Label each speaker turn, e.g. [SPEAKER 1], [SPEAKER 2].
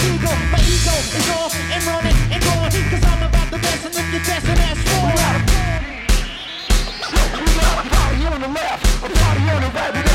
[SPEAKER 1] ego. My ego is off and running and going, cause I'm about the best, and if you're testing, that's wrong. We got a party on the left, a party on the right.